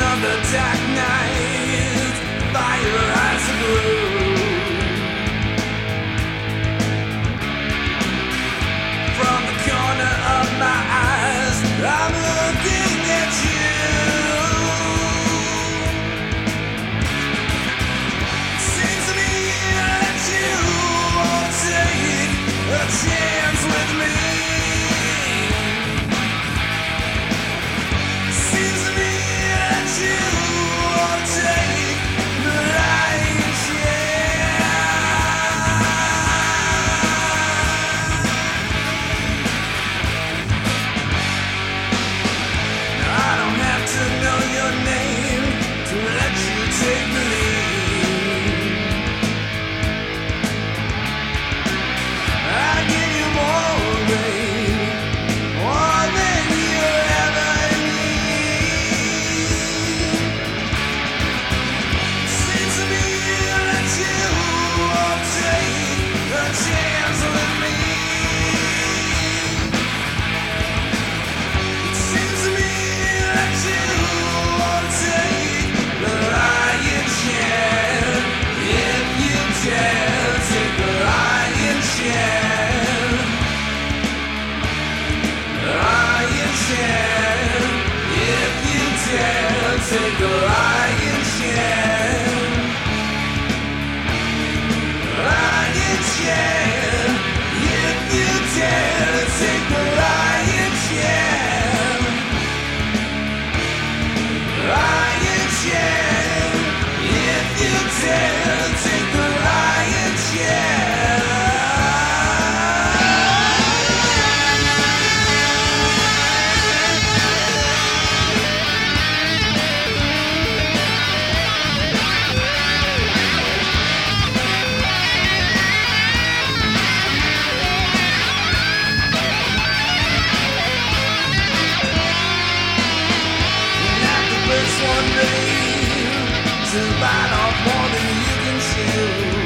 the dark night by your eyes of blue. From the corner of my eyes, I'm looking at you. Seems to me that you won't take a chance with me. Seems to me that you won't take the lion's share. I don't have to know your name to let you take the lead. I give you more, babe, more than you ever need. Seems to me that you won't take a chance with me. Seems to me that you won't take the lion's share. If you dare, take the lion's share. Lion's share. If you dare, take the lion's share. Lion's share. If you dare, take the lion's share. Lion's share. If you dare, take the lion's share. Not the first one, babe, to bite off more than you can chew.